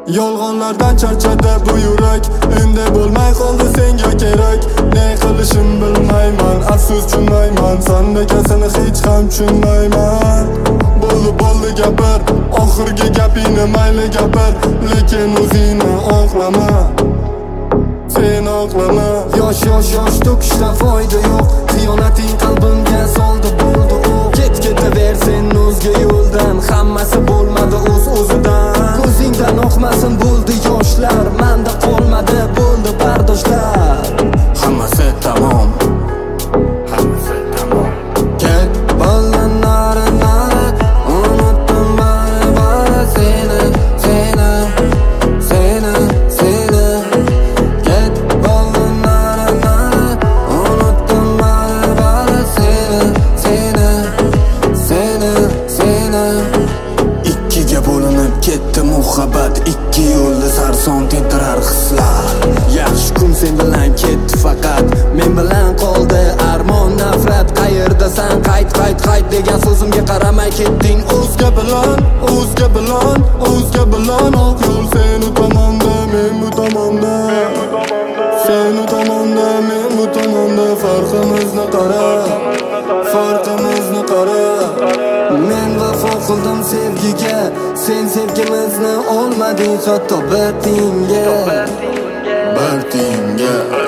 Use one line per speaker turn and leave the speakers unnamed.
Yolg'onlardan charchadi bu yurak, endi bo'lmay qoldi senga kerak. Ne qilishim bilmayman, afsus tushunmayman, sendekasini hech ham tushunmayman. Bo'ldi gapir, oxirgi gapingni mayli gapir, lekin o'zingni oqlama, sen oqlama.
Yosh to'kishda foyda yo'q, xiyonating qalbimga soldi bo'ldi u. Ketaver sen o'zga yo'ldan, hammasi bo'lmadi o'z-o'zidan. Ko'zingdan oqmasin bo'ldi yoshlar, menda qolmadi bo'ldi bardoshlar.
Hammasi tamom, hammasi tamom.
Ket ballan nari, unutdim bari seni. Ket ballan nari, unutdim bari seni.
Ikkiga bo'linib ketdi muhabbat, ikki yo'lda sarson tentirar hislar.
Yaxshi kun sen bilan ketdi faqat, men bilan qoldi armon nafrat. Qayerdasan qayt degan so'zimga qaramay ketding.
O'zga bilan oq yo'l, sen u tomonda, men bu tomonda. Sen u tomonda, men bu tomonda. Farqimizni qara.
Men vafo qildim sevgiga, sen sevgimizni olmading hatto bir tiyinga.